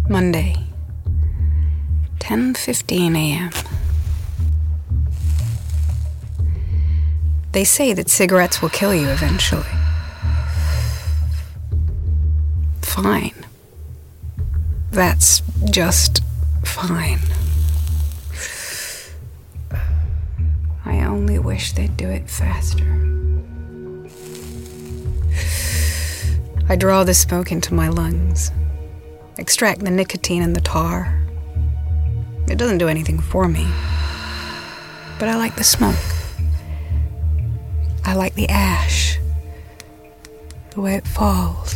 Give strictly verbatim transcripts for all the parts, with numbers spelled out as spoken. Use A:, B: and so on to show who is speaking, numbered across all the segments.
A: Monday, ten fifteen a.m. They say that cigarettes will kill you eventually. Fine. That's just fine. I only wish they'd do it faster. I draw the smoke into my lungs, extract the nicotine and the tar. It doesn't do anything for me, but I like the smoke. I like the ash, the way it falls.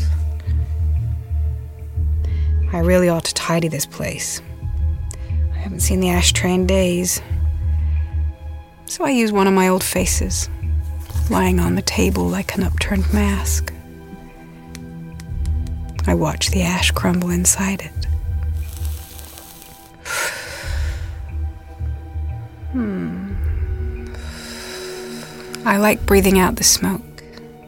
A: I really ought to tidy this place. I haven't seen the ashtray in days. So I use one of my old faces, lying on the table like an upturned mask. I watch the ash crumble inside it. Hmm. I like breathing out the smoke.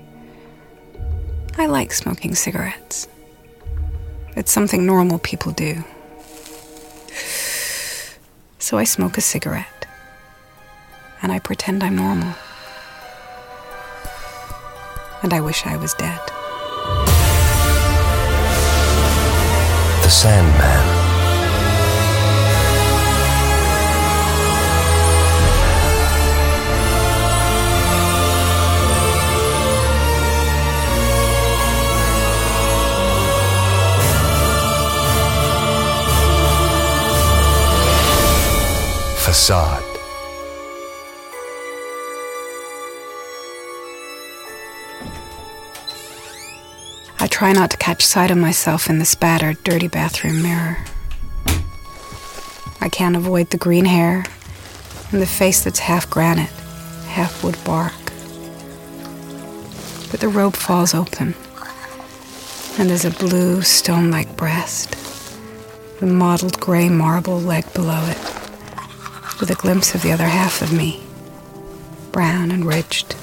A: I like smoking cigarettes. It's something normal people do. So I smoke a cigarette, and I pretend I'm normal. And I wish I was dead.
B: The Sandman. Facade.
A: I try not to catch sight of myself in the spattered, dirty bathroom mirror. I can't avoid the green hair and the face that's half granite, half wood bark. But the robe falls open, and there's a blue, stone-like breast, the mottled gray marble leg below it, with a glimpse of the other half of me, brown and ridged.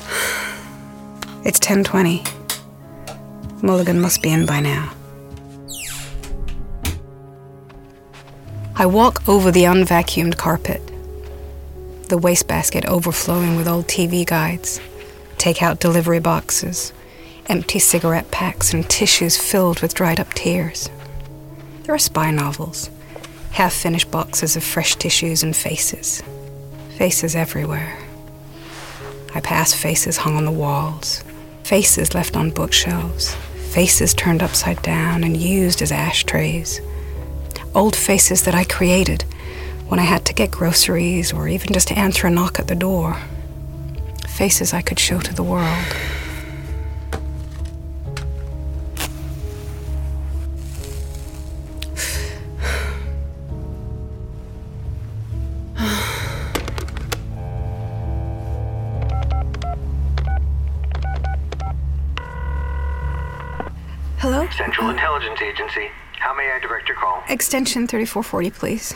A: It's ten twenty. Mulligan must be in by now. I walk over the unvacuumed carpet, the wastebasket overflowing with old T V guides, take-out delivery boxes, empty cigarette packs, and tissues filled with dried-up tears. There are spy novels, half-finished boxes of fresh tissues and faces. Faces everywhere. I pass faces hung on the walls, faces left on bookshelves, faces turned upside down and used as ashtrays. Old faces that I created when I had to get groceries or even just to answer a knock at the door. Faces I could show to the world. Hello?
C: Central Intelligence Agency. How may I direct your call?
A: Extension thirty-four forty, please.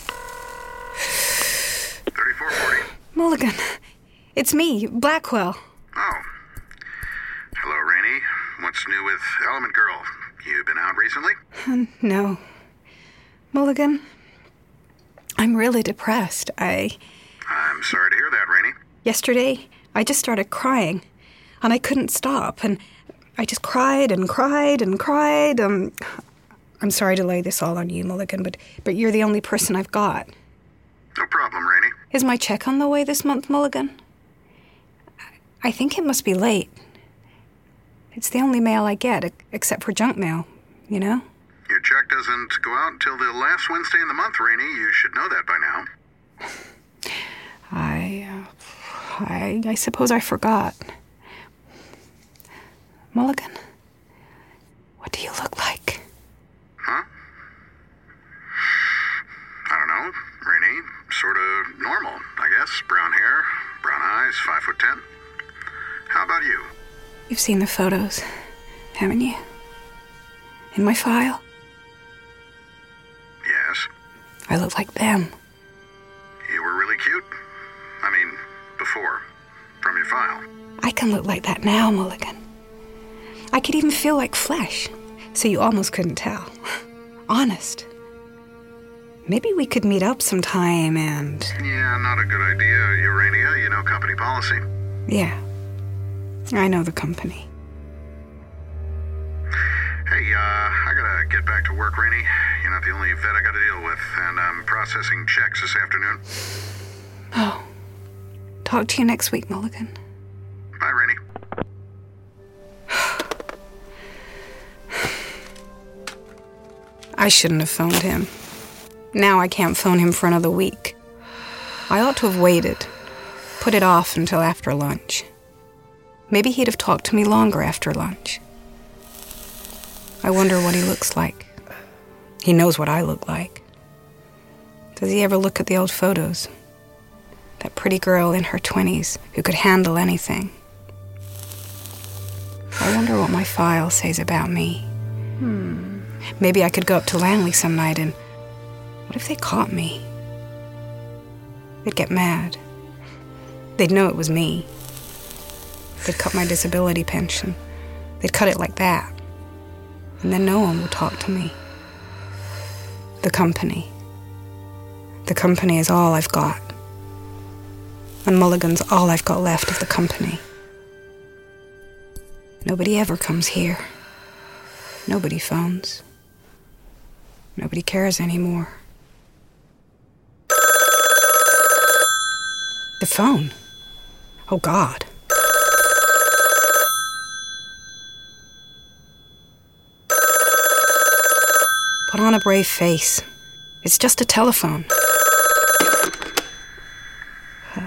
D: thirty-four forty.
A: Mulligan. It's me, Blackwell.
D: Oh. Hello, Rainey. What's new with Element Girl? You been out recently?
A: Uh, no. Mulligan, I'm really depressed. I...
D: I'm sorry to hear that, Rainey.
A: Yesterday, I just started crying, and I couldn't stop, and I just cried and cried and cried. Um, I'm sorry to lay this all on you, Mulligan, but, but you're the only person I've got.
D: No problem, Rainey.
A: Is my check on the way this month, Mulligan? I think it must be late. It's the only mail I get, except for junk mail, you know?
D: Your check doesn't go out until the last Wednesday in the month, Rainey. You should know that by now.
A: I, uh, I, I suppose I forgot. Mulligan, what do you look like?
D: Huh? I don't know, Rainey. Sort of normal, I guess. Brown hair, brown eyes, five foot ten. How about you?
A: You've seen the photos, haven't you? In my file?
D: Yes.
A: I look like them.
D: You were really cute. I mean, before. From your file.
A: I can look like that now, Mulligan. I could even feel like flesh, so you almost couldn't tell. Honest. Maybe we could meet up sometime and...
D: Yeah, not a good idea, Urania. You know company policy.
A: Yeah. I know the company.
D: Hey, uh, I gotta get back to work, Rainey. You're not the only vet I gotta deal with, and I'm processing checks this afternoon.
A: Oh. Talk to you next week, Mulligan.
D: Bye, Rainey.
A: I shouldn't have phoned him. Now I can't phone him for another week. I ought to have waited. Put it off until after lunch. Maybe he'd have talked to me longer after lunch. I wonder what he looks like. He knows what I look like. Does he ever look at the old photos? That pretty girl in her twenties who could handle anything. I wonder what my file says about me. Hmm. Maybe I could go up to Langley some night and... What if they caught me? They'd get mad. They'd know it was me. They'd cut my disability pension. They'd cut it like that. And then no one would talk to me. The company. The company is all I've got. And Mulligan's all I've got left of the company. Nobody ever comes here. Nobody phones. Nobody cares anymore. The phone. Oh, God. Put on a brave face. It's just a telephone. Uh,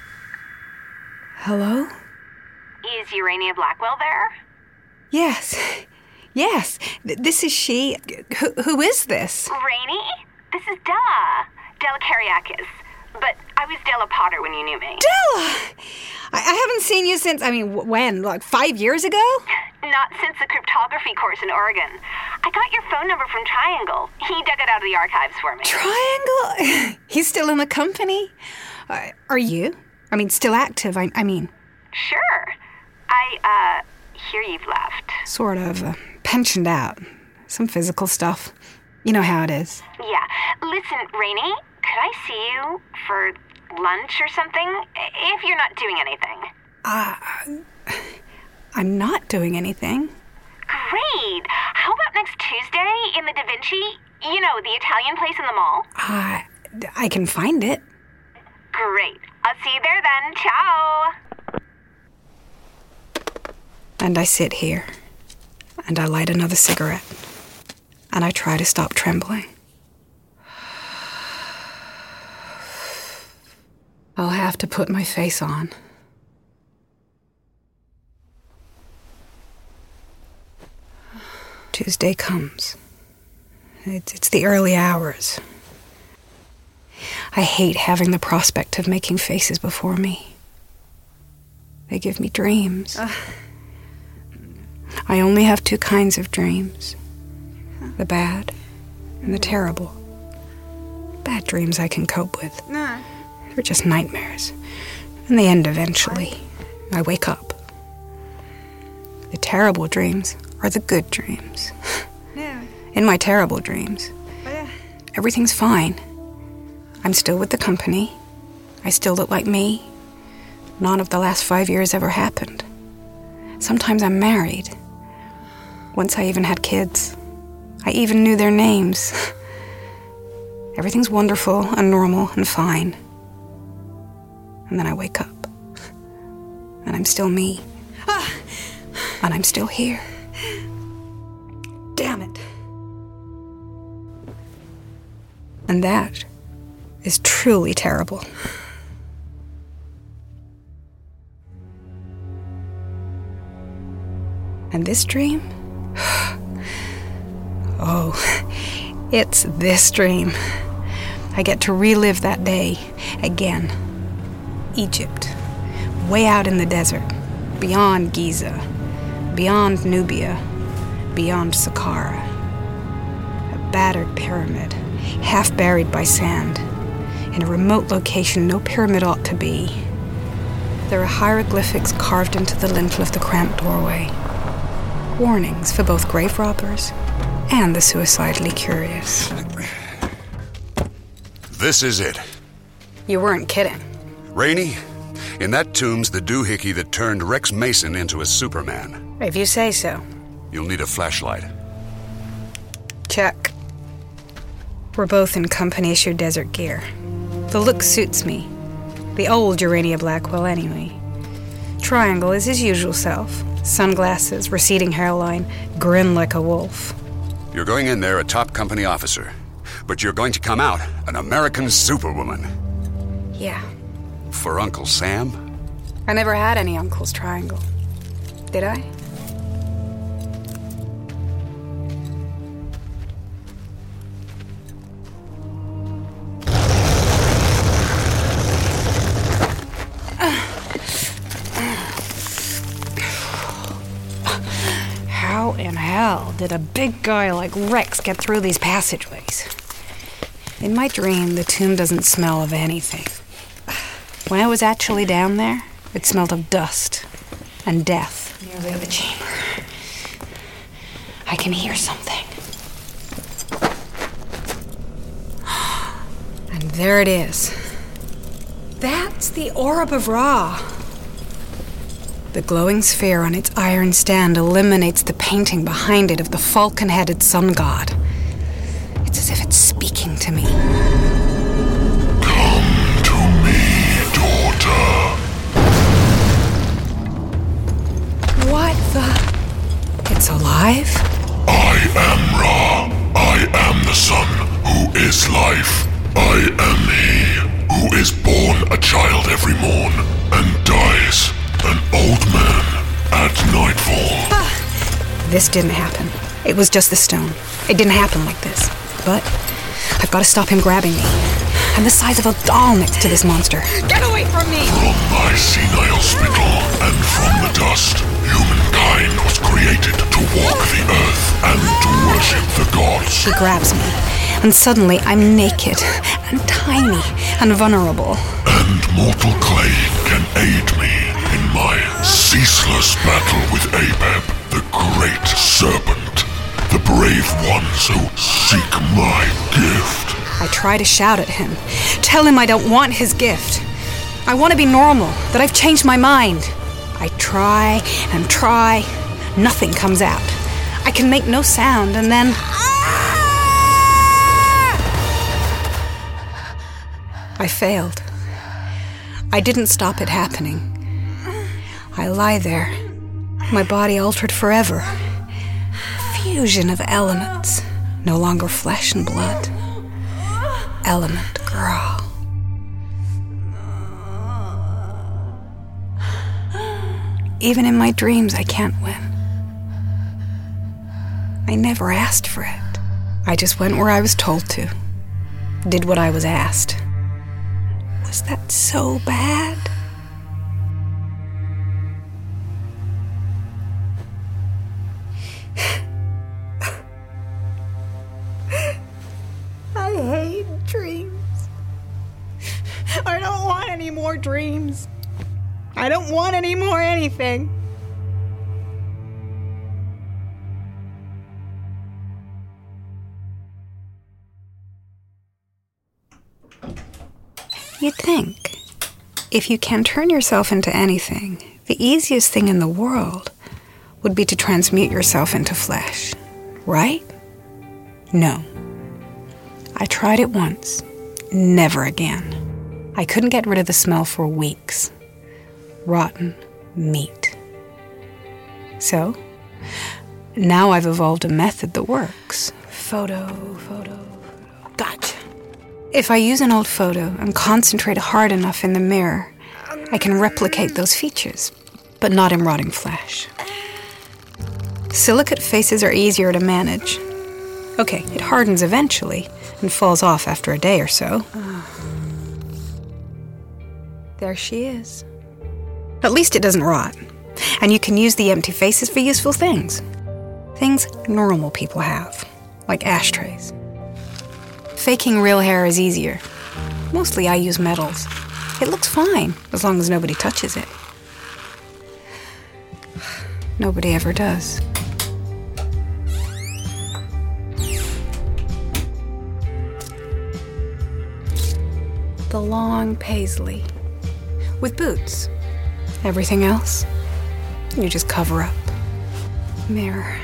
A: hello?
E: Is Urania Blackwell there?
A: Yes. Yes. Th- this is she. Who, who is this?
E: Rainey? This is Della. Della Kariakis. But I was Della Potter when you knew me.
A: Della! I, I haven't seen you since, I mean, w- when? Like five years ago?
E: Not since the cryptography course in Oregon. I got your phone number from Triangle. He dug it out of the archives for me.
A: Triangle? He's still in the company? Uh, are you? I mean, still active, I, I mean.
E: Sure. I, uh, hear you've left.
A: Sort of. Uh, pensioned out. Some physical stuff. You know how it is.
E: Yeah. Listen, Rainey, could I see you for lunch or something? If you're not doing anything.
A: Uh, I'm not doing anything.
E: Great. How about next Tuesday in the Da Vinci? You know, the Italian place in the mall?
A: Uh, I can find it.
E: Great. I'll see you there then. Ciao.
A: And I sit here, and I light another cigarette, and I try to stop trembling. I'll have to put my face on. Tuesday comes. It's, it's the early hours. I hate having the prospect of making faces before me. They give me dreams. Uh. I only have two kinds of dreams. The bad and the terrible. Bad dreams I can cope with.
F: No.
A: They're just nightmares. And they end eventually. I wake up. The terrible dreams are the good dreams.
F: No.
A: In my terrible dreams,
F: Yeah.
A: everything's fine. I'm still with the company. I still look like me. None of the last five years ever happened. Sometimes I'm married. Once I even had kids. I even knew their names. Everything's wonderful and normal and fine. And then I wake up. And I'm still me. And I'm still here. Damn it. And that is truly terrible. And this dream? Oh, it's this dream. I get to relive that day again. Egypt, way out in the desert, beyond Giza, beyond Nubia, beyond Saqqara. A battered pyramid, half buried by sand, in a remote location no pyramid ought to be. There are hieroglyphics carved into the lintel of the cramped doorway. Warnings for both grave robbers and the suicidally curious.
F: This is it.
A: You weren't kidding.
F: Rainey, in that tomb's the doohickey that turned Rex Mason into a Superman.
A: If you say so.
F: You'll need a flashlight.
A: Check. We're both in company-issued desert gear. The look suits me. The old Urania Blackwell, anyway. Triangle is his usual self. Sunglasses, receding hairline, grin like a wolf.
F: You're going in there a top company officer, but you're going to come out an American superwoman.
A: Yeah.
F: For Uncle Sam?
A: I never had any uncles, Triangle. Did I? How in hell did a big guy like Rex get through these passageways? In my dream, the tomb doesn't smell of anything. When I was actually down there, it smelled of dust and death near the other chamber. I can hear something. And there it is. That's the Orb of Ra. The glowing sphere on its iron stand illuminates the painting behind it of the falcon-headed sun god. It's as if it's speaking to me.
G: Come to me, daughter.
A: What the? It's alive?
G: I am Ra. I am the sun who is life. I am he who is born a child every morn and dies an old man at nightfall.
A: Ah, this didn't happen. It was just the stone. It didn't happen like this. But I've got to stop him grabbing me. I'm the size of a doll next to this monster. Get away from me!
G: From my senile spittle and from the dust, humankind was created to walk the earth and to worship the gods.
A: He grabs me, and suddenly I'm naked and tiny and vulnerable.
G: And mortal clay can aid me in my ceaseless battle with Apep, the great serpent, the brave ones who seek my gift.
A: I try to shout at him, tell him I don't want his gift. I want to be normal, that I've changed my mind. I try and try, nothing comes out. I can make no sound, and then... I failed. I didn't stop it happening. I lie there, my body altered forever. Fusion of elements, no longer flesh and blood. Element Gra. Even in my dreams, I can't win. I never asked for it. I just went where I was told to. Did what I was asked. Was that so bad? I hate dreams. I don't want any more dreams. I don't want any more anything. You'd think, if you can turn yourself into anything, the easiest thing in the world would be to transmute yourself into flesh, right? No. I tried it once. Never again. I couldn't get rid of the smell for weeks. Rotten meat. So, now I've evolved a method that works. Photo, photo, photo. Gotcha. If I use an old photo and concentrate hard enough in the mirror, I can replicate those features, but not in rotting flesh. Silicate faces are easier to manage. Okay, it hardens eventually and falls off after a day or so. There she is. At least it doesn't rot. And you can use the empty faces for useful things. Things normal people have, like ashtrays. Faking real hair is easier. Mostly I use metals. It looks fine, as long as nobody touches it. Nobody ever does. the long paisley. With boots. Everything else, you just cover up. Mirror.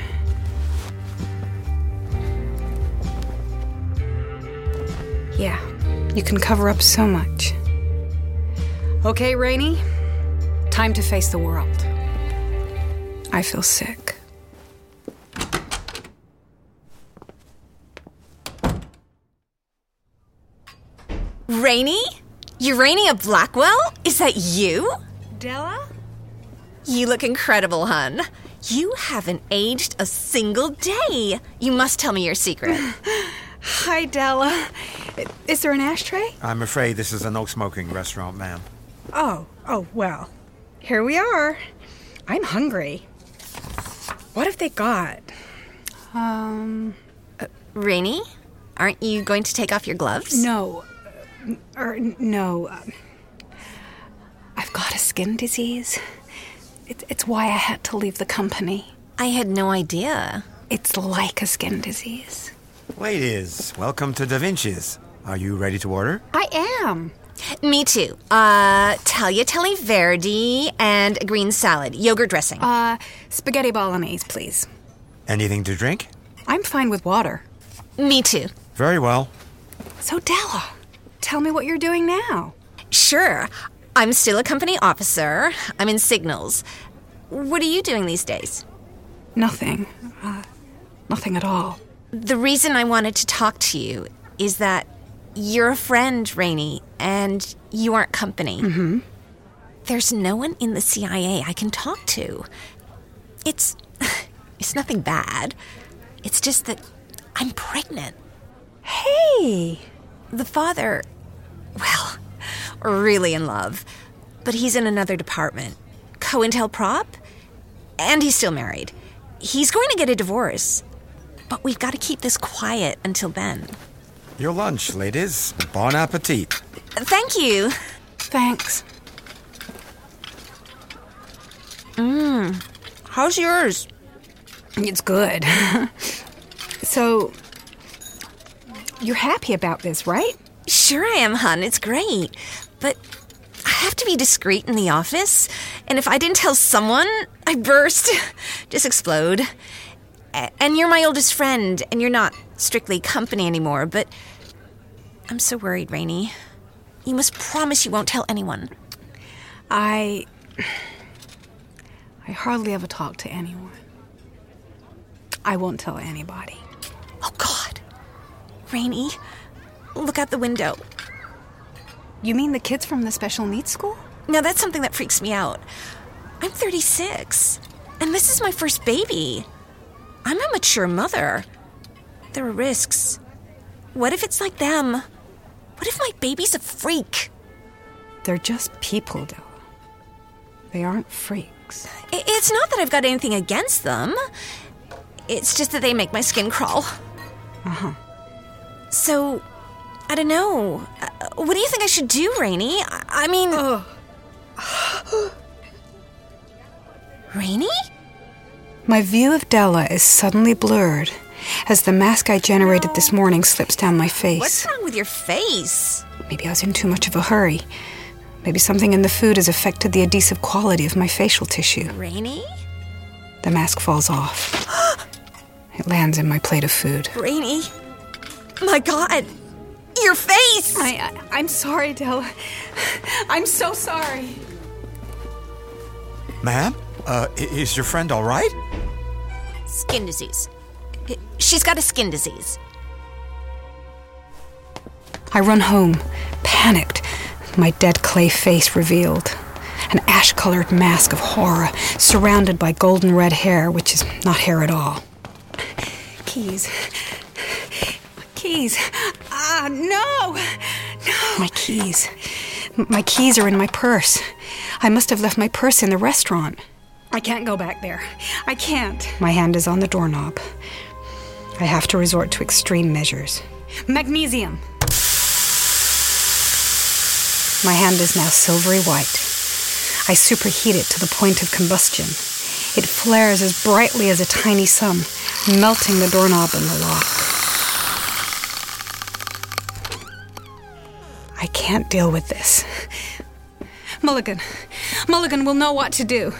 A: Yeah, you can cover up so much. Okay, Rainey, time to face the world. I feel sick.
H: Rainey? Urania Blackwell? Is that you?
A: Della?
H: You look incredible, hun. You haven't aged a single day. You must tell me your secret.
A: Hi, Della. Is there an ashtray?
I: I'm afraid this is a no-smoking restaurant, ma'am.
A: Oh, oh, well. Here we are. I'm hungry. What have they got? Um...
H: Uh, Rainey? Aren't you going to take off your gloves?
A: No. Uh, or, no. Uh, I've got a skin disease. It, it's why I had to leave the company.
H: I had no idea.
A: It's like a skin disease.
I: Ladies, welcome to Da Vinci's. Are you ready to order?
A: I am.
H: Me too. Uh, tagliatelle Verdi and a green salad. Yogurt dressing.
A: Uh, spaghetti bolognese, please.
I: Anything to drink?
A: I'm fine with water.
H: Me too.
I: Very well.
A: So, Della, tell me what you're doing now.
H: Sure. I'm still a company officer. I'm in signals. What are you doing these days?
A: Nothing. Uh, nothing at all.
H: The reason I wanted to talk to you is that you're a friend, Rainey, and you aren't company.
A: Mm-hmm.
H: There's no one in the C I A I can talk to. It's... it's nothing bad. It's just that I'm pregnant.
A: Hey!
H: The father... well, really in love. But he's in another department. COINTELPROP? And he's still married. He's going to get a divorce. But we've got to keep this quiet until then.
I: Your lunch, ladies. Bon appetit.
H: Thank you.
A: Thanks.
H: Mmm. How's yours?
A: It's good. So, you're happy about this, right?
H: Sure I am, hun. It's great. But I have to be discreet in the office. And if I didn't tell someone, I burst. Just explode. And you're my oldest friend, and you're not strictly company anymore, but I'm so worried, Rainey. You must promise you won't tell anyone.
A: I... I hardly ever talk to anyone. I won't tell anybody.
H: Oh, God. Rainey, look out the window.
A: You mean the kids from the special needs school?
H: Now, that's something that freaks me out. I'm thirty-six, and this is my first baby. I'm a mature mother. There are risks. What if it's like them? What if my baby's a freak?
A: They're just people, Della. They aren't freaks.
H: It's not that I've got anything against them. It's just that they make my skin crawl.
A: Uh-huh.
H: So, I don't know. Uh, what do you think I should do, Rainey? I, I mean...
A: Oh.
H: Rainey?
A: My view of Della is suddenly blurred as the mask I generated no. this morning slips down my face.
H: What's wrong with your face?
A: Maybe I was in too much of a hurry. Maybe something in the food has affected the adhesive quality of my facial tissue.
H: Rainey?
A: The mask falls off. It lands in my plate of food.
H: Rainey? My God! Your face!
A: I, I, I'm sorry, Della. I'm so sorry.
I: Ma'am? Uh, is your friend all right?
H: Skin disease. She's got a skin disease.
A: I run home, panicked, my dead clay face revealed. An ash-colored mask of horror, surrounded by golden red hair, which is not hair at all. Keys. Keys. Ah, no! No! My keys. My keys are in my purse. I must have left my purse in the restaurant. I can't go back there. I can't. My hand is on the doorknob. I have to resort to extreme measures. Magnesium! My hand is now silvery white. I superheat it to the point of combustion. It flares as brightly as a tiny sun, melting the doorknob and the lock. I I can't deal with this. Mulligan. Mulligan will know what to do.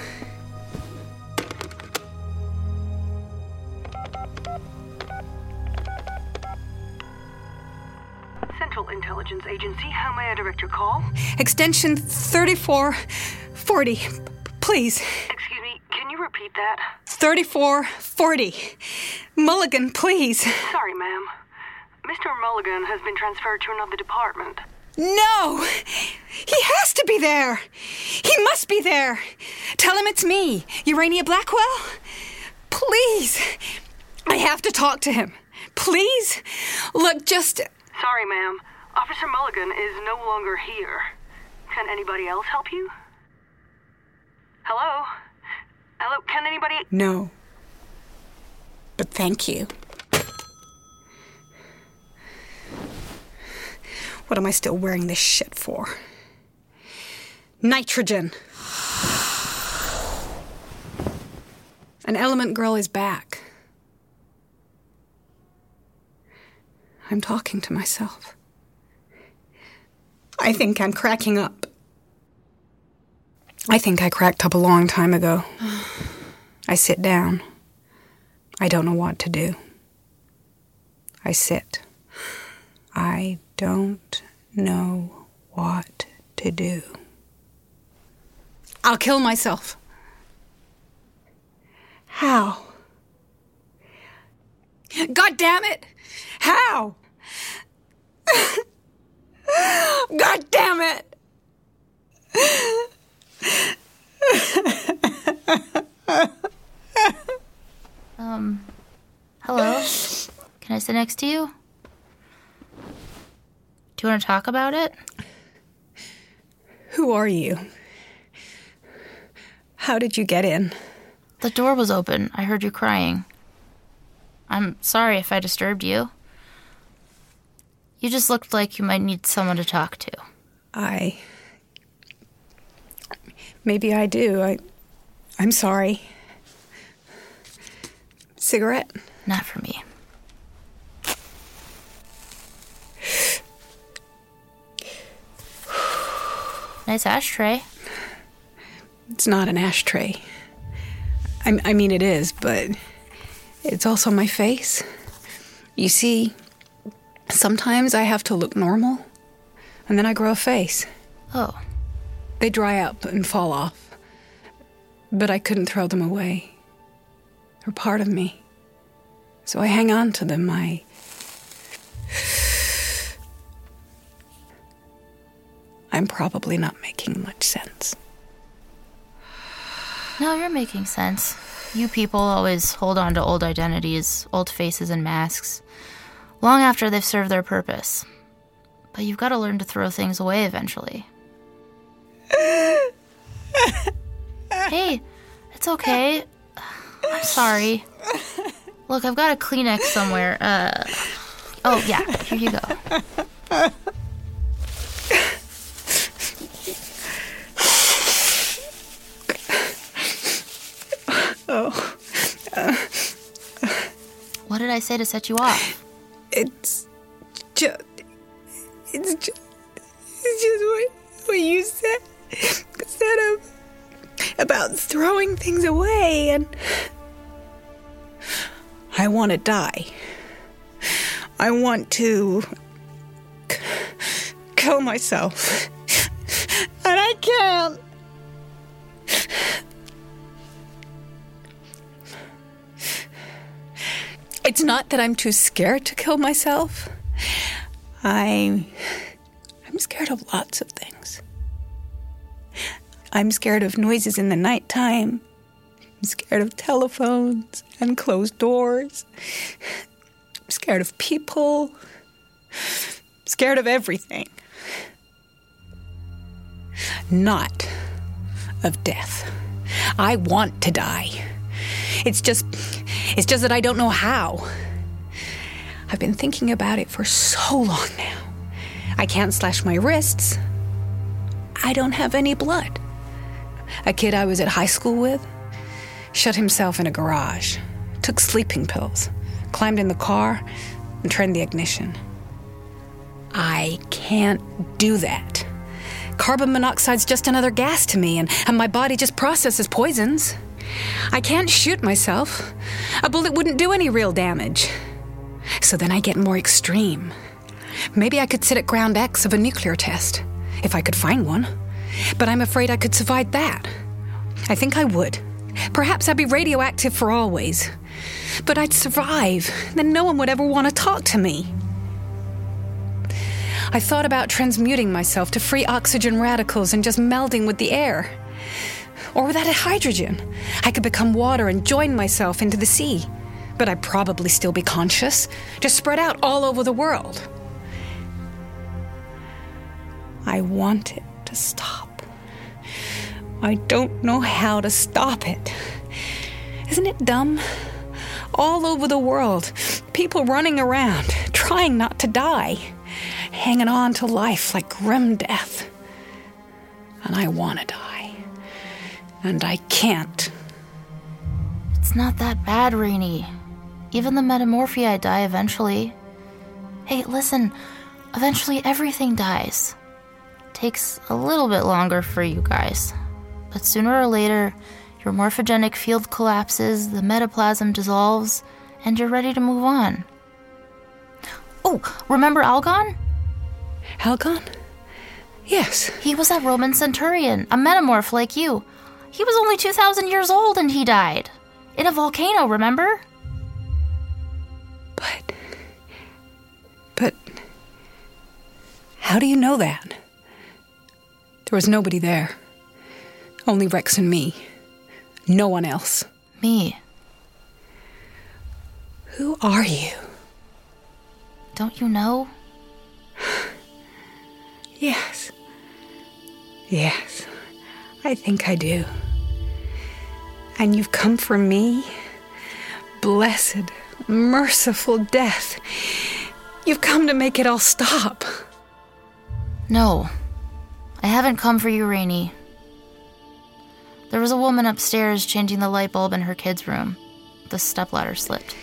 J: Central Intelligence Agency, how may I direct your call?
A: Extension thirty-four forty. Please.
J: Excuse me, can you repeat that?
A: thirty-four forty. Mulligan, please.
J: Sorry, ma'am. Mister Mulligan has been transferred to another department.
A: No! He has to be there! He must be there! Tell him it's me, Urania Blackwell. Please! I have to talk to him. Please? Look, just...
J: Sorry, ma'am. Officer Mulligan is no longer here. Can anybody else help you? Hello? Hello, can anybody...
A: No. But thank you. What am I still wearing this shit for? Nitrogen. An Element Girl is back. I'm talking to myself. I think I'm cracking up. I think I cracked up a long time ago. I sit down. I don't know what to do. I sit. I don't know what to do. I'll kill myself. How? God damn it! How? God damn it!
K: um, hello? Can I sit next to you? Do you want to talk about it?
A: Who are you? How did you get in?
K: The door was open. I heard you crying. I'm sorry if I disturbed you. You just looked like you might need someone to talk to.
A: I... Maybe I do. I... I'm sorry. Cigarette?
K: Not for me. Nice ashtray.
A: It's not an ashtray. I, I mean, it is, but it's also my face. You see, sometimes I have to look normal, and then I grow a face.
K: Oh.
A: They dry up and fall off, but I couldn't throw them away. They're part of me. So I hang on to them. I... I'm probably not making much sense.
K: No, you're making sense. You people always hold on to old identities, old faces and masks, long after they've served their purpose. But you've got to learn to throw things away eventually. Hey, it's okay. I'm sorry. Look, I've got a Kleenex somewhere. Uh, oh, yeah, here you go.
A: Oh. Uh,
K: what did I say to set you off?
A: It's just... It's just... It's just what, what you said. Instead of... About throwing things away, and... I want to die. I want to... c- kill myself. And I can't. It's not that I'm too scared to kill myself. I... I'm scared of lots of things. I'm scared of noises in the nighttime. I'm scared of telephones and closed doors. I'm scared of people. I'm scared of everything. Not of death. I want to die. It's just... It's just that I don't know how. I've been thinking about it for so long now. I can't slash my wrists. I don't have any blood. A kid I was at high school with shut himself in a garage, took sleeping pills, climbed in the car, and turned the ignition. I can't do that. Carbon monoxide's just another gas to me, and, and my body just processes poisons. I can't shoot myself. A bullet wouldn't do any real damage. So then I get more extreme. Maybe I could sit at ground X of a nuclear test, if I could find one. But I'm afraid I could survive that. I think I would. Perhaps I'd be radioactive for always. But I'd survive. Then no one would ever want to talk to me. I thought about transmuting myself to free oxygen radicals and just melding with the air. Or without a hydrogen. I could become water and join myself into the sea. But I'd probably still be conscious, just spread out all over the world. I want it to stop. I don't know how to stop it. Isn't it dumb? All over the world, people running around, trying not to die, hanging on to life like grim death. And I want to die. And I can't.
K: It's not that bad, Rainey. Even the metamorphia die eventually. Hey, listen, eventually everything dies. Takes a little bit longer for you guys. But sooner or later, your morphogenic field collapses, the metaplasm dissolves, and you're ready to move on. Oh, remember Algon?
A: Algon? Yes.
K: He was that Roman centurion, a metamorph like you. He was only two thousand years old and he died. In a volcano, remember?
A: But... But... How do you know that? There was nobody there. Only Rex and me. No one else.
K: Me.
A: Who are you?
K: Don't you know?
A: Yes. Yes. I think I do. And you've come for me? Blessed, merciful death. You've come to make it all stop.
K: No. I haven't come for you, Rainey. There was a woman upstairs changing the light bulb in her kid's room. The stepladder slipped.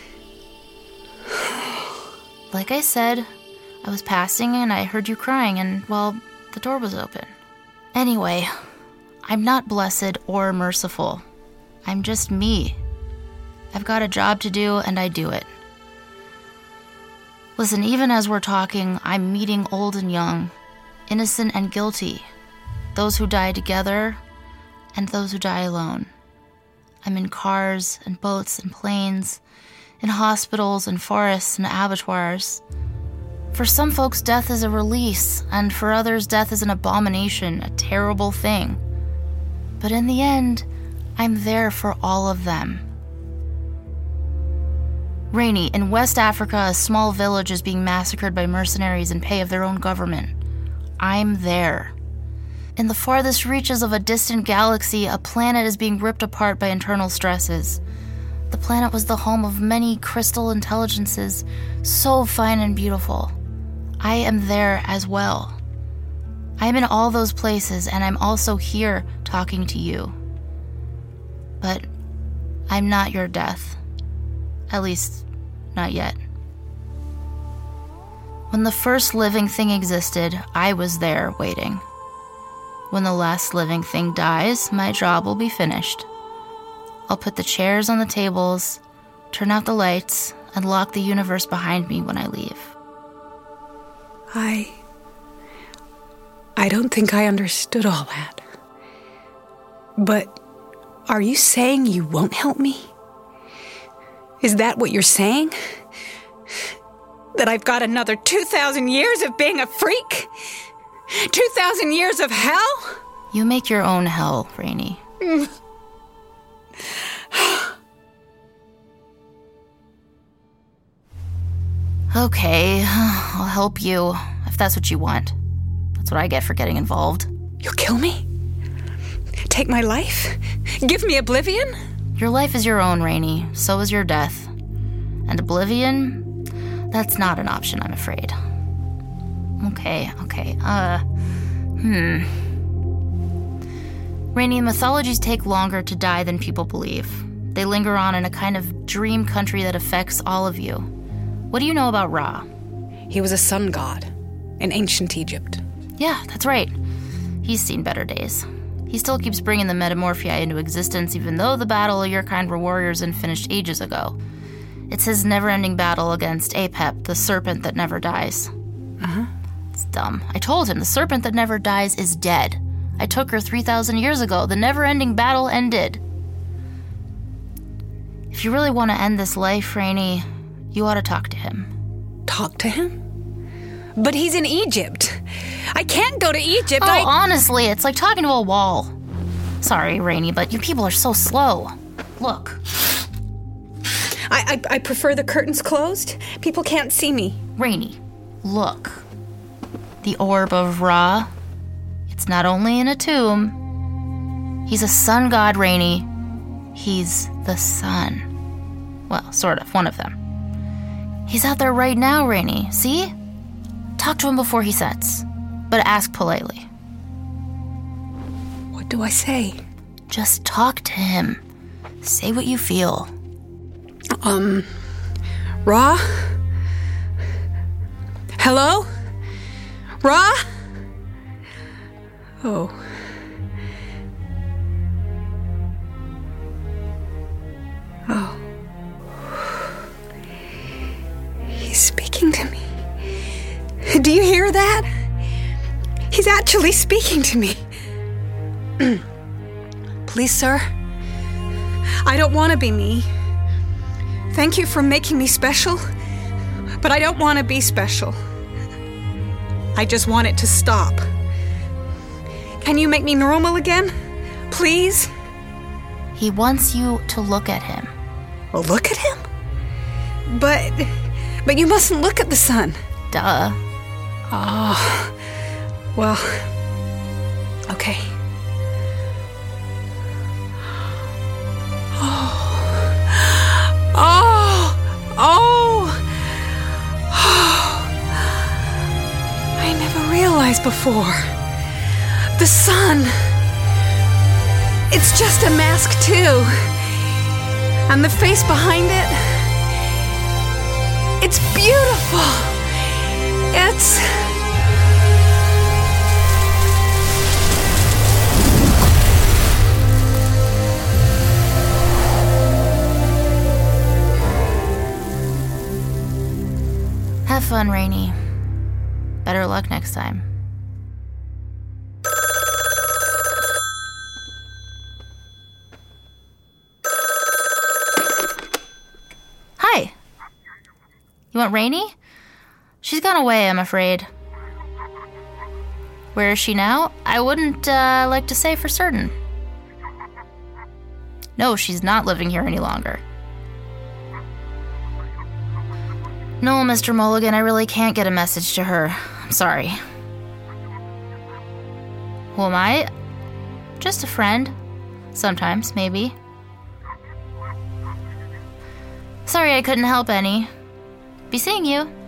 K: Like I said, I was passing and I heard you crying and, well, the door was open. Anyway, I'm not blessed or merciful. I'm just me. I've got a job to do and I do it. Listen, even as we're talking, I'm meeting old and young, innocent and guilty, those who die together and those who die alone. I'm in cars and boats and planes, in hospitals and forests and abattoirs. For some folks, death is a release, and for others, death is an abomination, a terrible thing. But in the end, I'm there for all of them. Rainey, in West Africa, a small village is being massacred by mercenaries in pay of their own government. I'm there. In the farthest reaches of a distant galaxy, a planet is being ripped apart by internal stresses. The planet was the home of many crystal intelligences, so fine and beautiful. I am there as well. I'm in all those places, and I'm also here talking to you. But I'm not your death. At least, not yet. When the first living thing existed, I was there waiting. When the last living thing dies, my job will be finished. I'll put the chairs on the tables, turn out the lights, and lock the universe behind me when I leave.
A: I... I don't think I understood all that. But are you saying you won't help me? Is that what you're saying? That I've got another two thousand years of being a freak? two thousand years of hell?
K: You make your own hell, Rainey. Okay, I'll help you, if that's what you want. That's what I get for getting involved.
A: You'll kill me? Take my life? Give me oblivion?
K: Your life is your own, Rainey. So is your death. And oblivion? That's not an option, I'm afraid. Okay, okay, uh... Hmm... Rainey, mythologies take longer to die than people believe. They linger on in a kind of dream country that affects all of you. What do you know about Ra?
A: He was a sun god. in ancient Egypt.
K: Yeah, that's right. He's seen better days. He still keeps bringing the Metamorphia into existence, even though the battle of your kind were warriors and finished ages ago. It's his never-ending battle against Apep, the serpent that never dies.
A: Uh-huh.
K: It's dumb. I told him the serpent that never dies is dead. I took her three thousand years ago. The never-ending battle ended. If you really want to end this life, Rainey, you ought to talk to him.
A: Talk to him? But he's in Egypt. I can't go to Egypt.
K: Oh,
A: I...
K: honestly, it's like talking to a wall. Sorry, Rainey, but you people are so slow. Look.
A: I, I, I prefer the curtains closed. People can't see me.
K: Rainey, look. The orb of Ra. It's not only in a tomb. He's a sun god, Rainey. He's the sun. Well, sort of, one of them. He's out there right now, Rainey. See? Talk to him before he sets. But ask politely.
A: What do I say?
K: Just talk to him. Say what you feel.
A: Um, Ra? Hello? Ra? Oh. Oh. He's speaking to me. Do you hear that? He's actually speaking to me. Please, sir. I don't want to be me. Thank you for making me special, but I don't want to be special. I just want it to stop. Can you make me normal again? Please?
K: He wants you to look at him.
A: Well, look at him? But, but you mustn't look at the sun.
K: Duh.
A: Oh, well, okay. Oh, oh, oh, oh. I never realized before. The sun. It's just a mask, too. And the face behind it, it's beautiful. It's...
K: Have fun, Rainey. Better luck next time. Hi. You want Rainey? She's gone away, I'm afraid. Where is she now? I wouldn't uh, like to say for certain. No, she's not living here any longer. No, Mister Mulligan, I really can't get a message to her. I'm sorry. Who am I? Just a friend. Sometimes, maybe. Sorry I couldn't help any. Be seeing you.